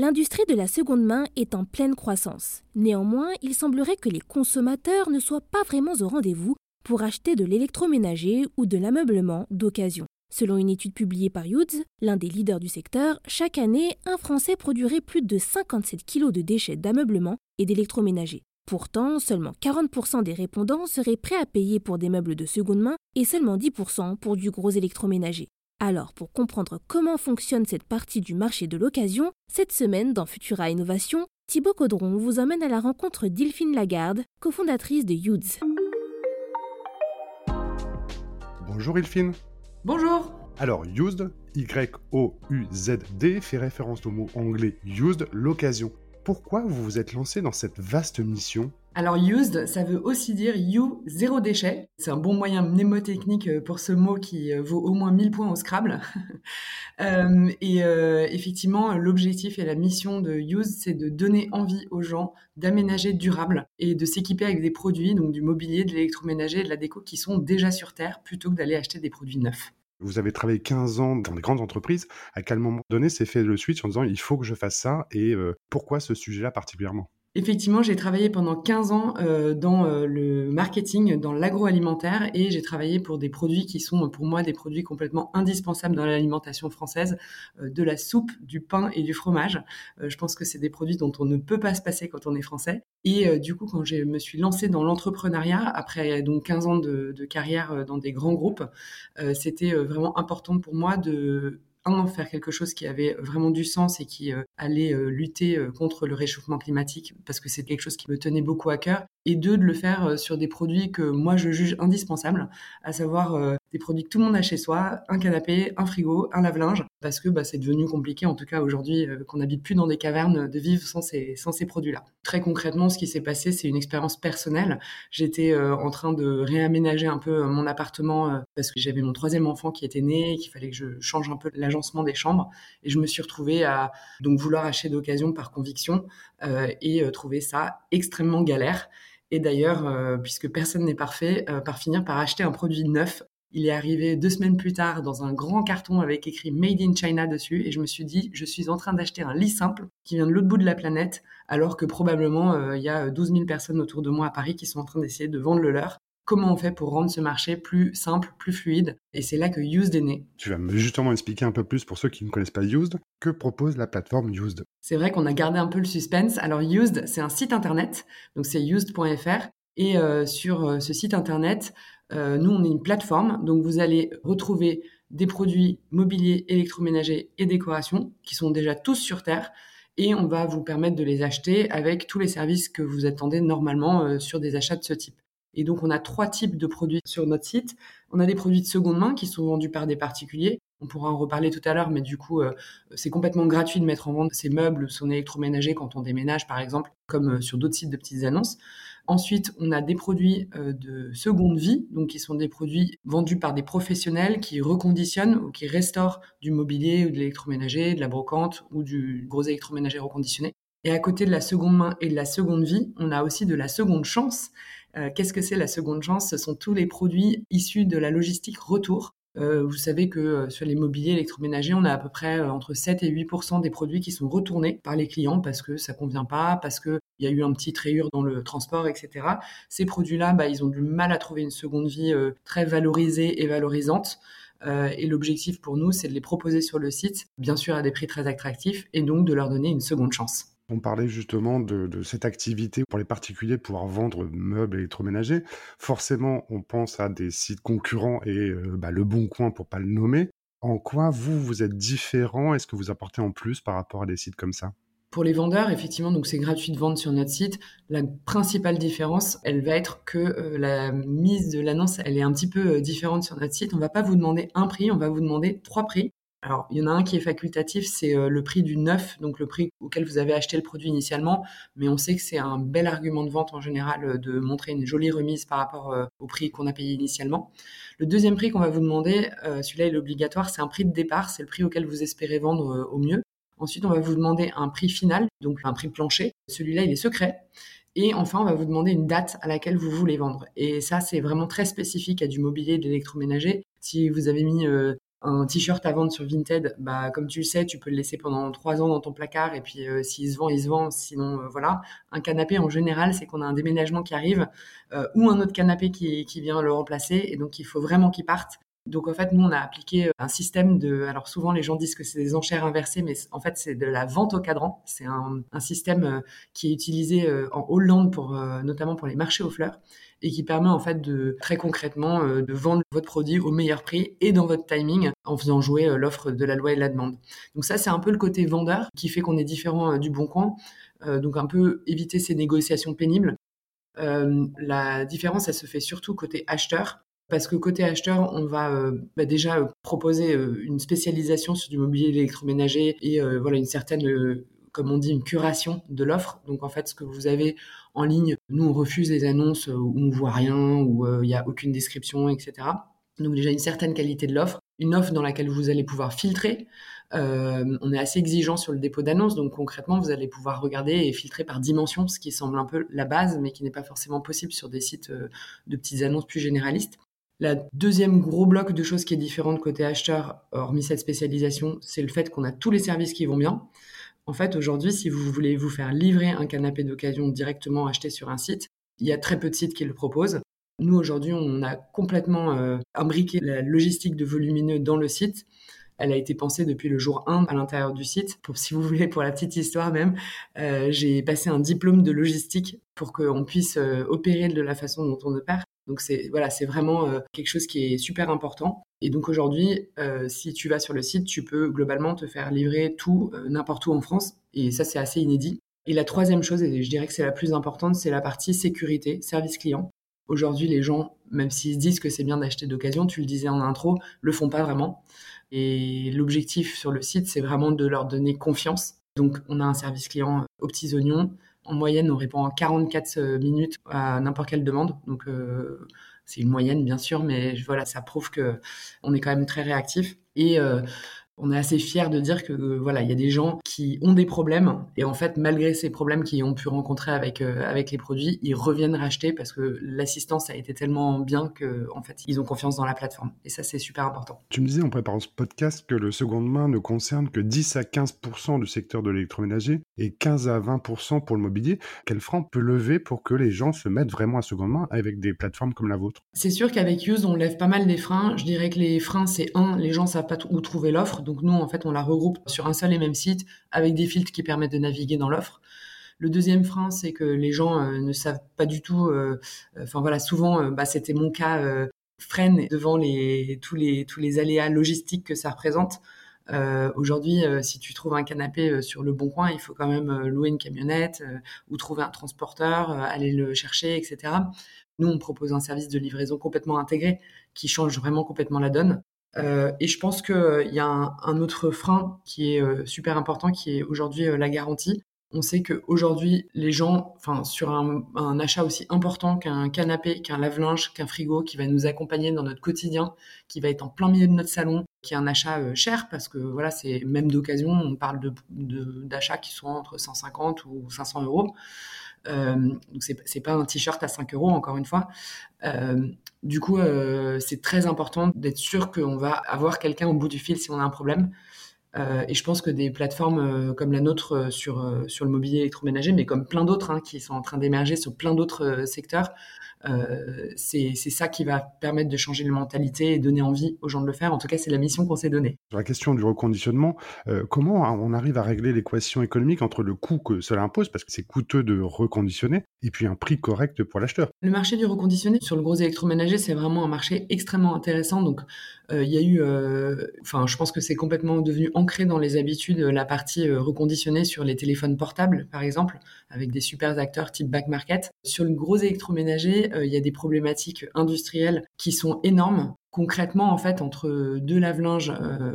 L'industrie de la seconde main est en pleine croissance. Néanmoins, il semblerait que les consommateurs ne soient pas vraiment au rendez-vous pour acheter de l'électroménager ou de l'ameublement d'occasion. Selon une étude publiée par Youds, l'un des leaders du secteur, chaque année, un Français produirait plus de 57 kilos de déchets d'ameublement et d'électroménager. Pourtant, seulement 40% des répondants seraient prêts à payer pour des meubles de seconde main et seulement 10% pour du gros électroménager. Alors, pour comprendre comment fonctionne cette partie du marché de l'occasion, cette semaine dans Futura Innovation, Thibaut Caudron vous emmène à la rencontre d'Ilfine Lagarde, cofondatrice de Youds. Bonjour Ilfine. Bonjour. Alors, used, Y-O-U-Z-D, fait référence au mot anglais used, l'occasion. Pourquoi vous vous êtes lancé dans cette vaste mission ? Alors used, ça veut aussi dire you, zéro déchet. C'est un bon moyen mnémotechnique pour ce mot qui vaut au moins 1000 points au Scrabble. Effectivement, l'objectif et la mission de used, c'est de donner envie aux gens d'aménager durable et de s'équiper avec des produits, donc du mobilier, de l'électroménager et de la déco qui sont déjà sur Terre plutôt que d'aller acheter des produits neufs. Vous avez travaillé 15 ans dans des grandes entreprises. À quel moment donné s'est fait le switch en disant il faut que je fasse ça et pourquoi ce sujet-là particulièrement ? Effectivement, j'ai travaillé pendant 15 ans dans le marketing, dans l'agroalimentaire, et j'ai travaillé pour des produits qui sont pour moi des produits complètement indispensables dans l'alimentation française, de la soupe, du pain et du fromage. Je pense que c'est des produits dont on ne peut pas se passer quand on est français. Et du coup, quand je me suis lancée dans l'entrepreneuriat, après donc 15 ans de carrière dans des grands groupes, c'était vraiment important pour moi de faire quelque chose qui avait vraiment du sens et qui allait lutter contre le réchauffement climatique, parce que c'est quelque chose qui me tenait beaucoup à cœur, et deux, de le faire sur des produits que moi je juge indispensables, à savoir des produits que tout le monde a chez soi, un canapé, un frigo, un lave-linge, parce que c'est devenu compliqué, en tout cas aujourd'hui, qu'on n'habite plus dans des cavernes, de vivre sans ces produits-là. Très concrètement, ce qui s'est passé, c'est une expérience personnelle. J'étais en train de réaménager un peu mon appartement parce que j'avais mon 3e enfant qui était né et qu'il fallait que je change un peu l'agencement des chambres, et je me suis retrouvée à donc vouloir acheter d'occasion par conviction et trouver ça extrêmement galère. Et d'ailleurs, puisque personne n'est parfait, par finir par acheter un produit neuf. Il est arrivé 2 semaines plus tard dans un grand carton avec écrit Made in China dessus, et je me suis dit, je suis en train d'acheter un lit simple qui vient de l'autre bout de la planète, alors que probablement il y a 12 000 personnes autour de moi à Paris qui sont en train d'essayer de vendre le leur. Comment on fait pour rendre ce marché plus simple, plus fluide ? Et c'est là que Used est né. Tu vas justement expliquer un peu plus pour ceux qui ne connaissent pas Used, que propose la plateforme Used ? C'est vrai qu'on a gardé un peu le suspense. Alors Used, c'est un site internet, donc c'est used.fr. Et sur ce site internet, nous, on est une plateforme. Donc vous allez retrouver des produits mobiliers, électroménagers et décorations qui sont déjà tous sur Terre. Et on va vous permettre de les acheter avec tous les services que vous attendez normalement sur des achats de ce type. Et donc, on a 3 types de produits sur notre site. On a des produits de seconde main qui sont vendus par des particuliers. On pourra en reparler tout à l'heure, mais du coup, c'est complètement gratuit de mettre en vente ses meubles, son électroménager quand on déménage, par exemple, comme sur d'autres sites de petites annonces. Ensuite, on a des produits de seconde vie, donc qui sont des produits vendus par des professionnels qui reconditionnent ou qui restaurent du mobilier ou de l'électroménager, de la brocante ou du gros électroménager reconditionné. Et à côté de la seconde main et de la seconde vie, on a aussi de la seconde chance. Qu'est-ce que c'est la seconde chance ? Ce sont tous les produits issus de la logistique retour. Vous savez que sur les mobiliers électroménagers, on a à peu près entre 7 et 8% des produits qui sont retournés par les clients parce que ça convient pas, parce qu'il y a eu un petit rayure dans le transport, etc. Ces produits-là, ils ont du mal à trouver une seconde vie très valorisée et valorisante. Et l'objectif pour nous, c'est de les proposer sur le site, bien sûr à des prix très attractifs, et donc de leur donner une seconde chance. On parlait justement de cette activité pour les particuliers, pouvoir vendre meubles électroménagers. Forcément, on pense à des sites concurrents et Le Bon Coin pour pas le nommer. En quoi vous êtes différent ? Est-ce que vous apportez en plus par rapport à des sites comme ça ? Pour les vendeurs, effectivement, donc c'est gratuit de vendre sur notre site. La principale différence, elle va être que la mise de l'annonce, elle est un petit peu différente sur notre site. On va pas vous demander un prix, on va vous demander 3 prix. Alors, il y en a un qui est facultatif, c'est le prix du neuf, donc le prix auquel vous avez acheté le produit initialement, mais on sait que c'est un bel argument de vente en général de montrer une jolie remise par rapport au prix qu'on a payé initialement. Le deuxième prix qu'on va vous demander, celui-là il est obligatoire, c'est un prix de départ, c'est le prix auquel vous espérez vendre au mieux. Ensuite, on va vous demander un prix final, donc un prix plancher. Celui-là, il est secret. Et enfin, on va vous demander une date à laquelle vous voulez vendre. Et ça, c'est vraiment très spécifique à du mobilier et de l'électroménager. Si vous avez mis Un t-shirt à vendre sur Vinted, comme tu le sais, tu peux le laisser pendant 3 ans dans ton placard et puis s'il se vend, il se vend. Sinon, voilà. Un canapé, en général, c'est qu'on a un déménagement qui arrive ou un autre canapé qui vient le remplacer et donc il faut vraiment qu'il parte. Donc en fait, nous, on a appliqué un système de... Alors souvent, les gens disent que c'est des enchères inversées, mais en fait, c'est de la vente au cadran. C'est un système qui est utilisé en Hollande, notamment pour les marchés aux fleurs, et qui permet en fait de, très concrètement, de vendre votre produit au meilleur prix et dans votre timing, en faisant jouer l'offre de la loi et de la demande. Donc ça, c'est un peu le côté vendeur qui fait qu'on est différent du Bon Coin. Donc un peu éviter ces négociations pénibles. La différence, elle se fait surtout côté acheteur. Parce que côté acheteur, on va déjà proposer une spécialisation sur du mobilier électroménager et voilà une certaine, comme on dit, une curation de l'offre. Donc en fait, ce que vous avez en ligne, nous on refuse les annonces où on voit rien, où il n'y a aucune description, etc. Donc déjà une certaine qualité de l'offre, une offre dans laquelle vous allez pouvoir filtrer. On est assez exigeant sur le dépôt d'annonces, donc concrètement, vous allez pouvoir regarder et filtrer par dimension, ce qui semble un peu la base, mais qui n'est pas forcément possible sur des sites de petites annonces plus généralistes. La deuxième gros bloc de choses qui est différente côté acheteur, hormis cette spécialisation, c'est le fait qu'on a tous les services qui vont bien. En fait, aujourd'hui, si vous voulez vous faire livrer un canapé d'occasion directement acheté sur un site, il y a très peu de sites qui le proposent. Nous, aujourd'hui, on a complètement imbriqué la logistique de volumineux dans le site. Elle a été pensée depuis le jour 1 à l'intérieur du site. Si vous voulez, pour la petite histoire même, j'ai passé un diplôme de logistique pour qu'on puisse opérer de la façon dont on opère. Donc c'est vraiment quelque chose qui est super important. Et donc aujourd'hui, si tu vas sur le site, tu peux globalement te faire livrer tout n'importe où en France. Et ça, c'est assez inédit. Et la troisième chose, et je dirais que c'est la plus importante, c'est la partie sécurité, service client. Aujourd'hui, les gens, même s'ils se disent que c'est bien d'acheter d'occasion, tu le disais en intro, le font pas vraiment. Et l'objectif sur le site, c'est vraiment de leur donner confiance. Donc, on a un service client aux petits oignons. En moyenne, on répond en 44 minutes à n'importe quelle demande. Donc, c'est une moyenne, bien sûr, mais voilà, ça prouve qu'on est quand même très réactif. Et on est assez fiers de dire que voilà, il y a des gens qui ont des problèmes et en fait, malgré ces problèmes qu'ils ont pu rencontrer avec les produits, ils reviennent racheter parce que l'assistance a été tellement bien que en fait, ils ont confiance dans la plateforme. Et ça, c'est super important. Tu me disais en préparant ce podcast que le seconde main ne concerne que 10 à 15% du secteur de l'électroménager et 15 à 20% pour le mobilier. Quel frein on peut lever pour que les gens se mettent vraiment à seconde main avec des plateformes comme la vôtre? C'est sûr qu'avec Use, on lève pas mal des freins. Je dirais que les freins, c'est les gens savent pas où trouver l'offre. Donc nous, en fait, on la regroupe sur un seul et même site avec des filtres qui permettent de naviguer dans l'offre. Le deuxième frein, c'est que les gens ne savent pas du tout. Souvent, c'était mon cas, freine devant tous les aléas logistiques que ça représente. Aujourd'hui, si tu trouves un canapé sur le Bon Coin, il faut quand même louer une camionnette ou trouver un transporteur, aller le chercher, etc. Nous, on propose un service de livraison complètement intégré qui change vraiment complètement la donne. Et je pense qu'il y a un autre frein qui est super important, qui est aujourd'hui la garantie. On sait qu'aujourd'hui, les gens, sur un achat aussi important qu'un canapé, qu'un lave-linge, qu'un frigo, qui va nous accompagner dans notre quotidien, qui va être en plein milieu de notre salon, qui est un achat cher, parce que voilà, c'est même d'occasion, on parle d'achats qui sont entre 150 ou 500 euros. Donc c'est pas un t-shirt à 5 euros, encore une fois. Du coup, c'est très important d'être sûr qu'on va avoir quelqu'un au bout du fil si on a un problème. Et je pense que des plateformes comme la nôtre sur le mobilier électroménager, mais comme plein d'autres qui sont en train d'émerger sur plein d'autres secteurs, c'est ça qui va permettre de changer les mentalités et donner envie aux gens de le faire. En tout cas, c'est la mission qu'on s'est donnée. Sur la question du reconditionnement, comment on arrive à régler l'équation économique entre le coût que cela impose, parce que c'est coûteux de reconditionner, et puis un prix correct pour l'acheteur? Le marché du reconditionné sur le gros électroménager, c'est vraiment un marché extrêmement intéressant. Donc, il y a eu, je pense que c'est complètement devenu ancré dans les habitudes, la partie reconditionnée sur les téléphones portables, par exemple, avec des super acteurs type Back Market. Sur le gros électroménager, il y a des problématiques industrielles qui sont énormes. Concrètement, en fait, entre deux lave-linges,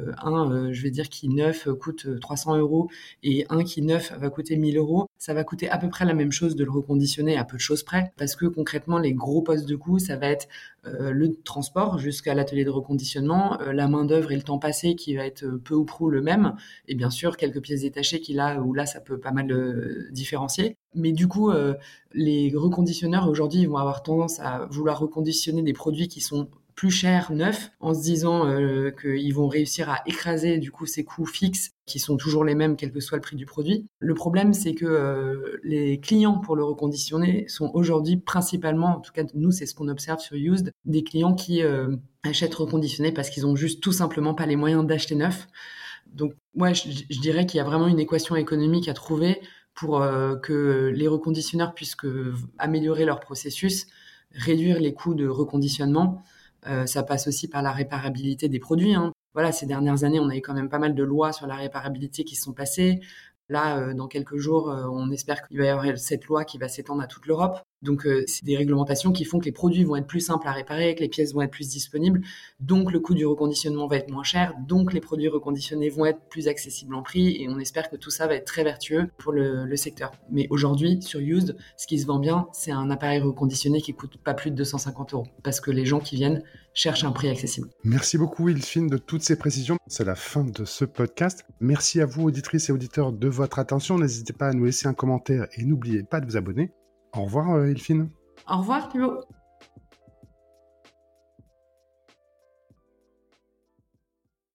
je vais dire qui neuf coûte 300 euros et un qui neuf va coûter 1000 euros, ça va coûter à peu près la même chose de le reconditionner à peu de choses près, parce que concrètement, les gros postes de coût, ça va être le transport jusqu'à l'atelier de reconditionnement, la main-d'œuvre et le temps passé qui va être peu ou prou le même, et bien sûr quelques pièces détachées où ça peut pas mal différencier. Mais du coup, les reconditionneurs aujourd'hui ils vont avoir tendance à vouloir reconditionner des produits qui sont plus cher neuf, en se disant qu'ils vont réussir à écraser du coup ces coûts fixes qui sont toujours les mêmes quel que soit le prix du produit. Le problème, c'est que les clients pour le reconditionner sont aujourd'hui principalement, en tout cas nous c'est ce qu'on observe sur Used, des clients qui achètent reconditionné parce qu'ils ont juste tout simplement pas les moyens d'acheter neuf. Donc moi je dirais qu'il y a vraiment une équation économique à trouver pour que les reconditionneurs puissent améliorer leur processus, réduire les coûts de reconditionnement. Ça passe aussi par la réparabilité des produits, hein. Voilà, ces dernières années, on a eu quand même pas mal de lois sur la réparabilité qui se sont passées. Là, dans quelques jours, on espère qu'il va y avoir cette loi qui va s'étendre à toute l'Europe. Donc, c'est des réglementations qui font que les produits vont être plus simples à réparer, que les pièces vont être plus disponibles. Donc, le coût du reconditionnement va être moins cher. Donc, les produits reconditionnés vont être plus accessibles en prix. Et on espère que tout ça va être très vertueux pour le secteur. Mais aujourd'hui, sur Used, ce qui se vend bien, c'est un appareil reconditionné qui coûte pas plus de 250 €. Parce que les gens qui viennent cherchent un prix accessible. Merci beaucoup, Hilfine, de toutes ces précisions. C'est la fin de ce podcast. Merci à vous, auditrices et auditeurs, de votre attention. N'hésitez pas à nous laisser un commentaire et n'oubliez pas de vous abonner. Au revoir, Hilfine. Au revoir, Thibaut.